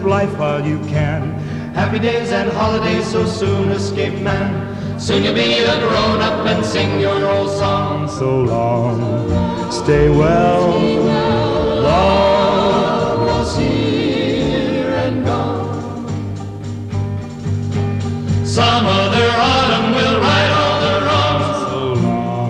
life while you can. Happy days and holidays so soon escape, man. Soon you'll be a grown-up and sing your old song. So long, stay well, love was here and gone. Summer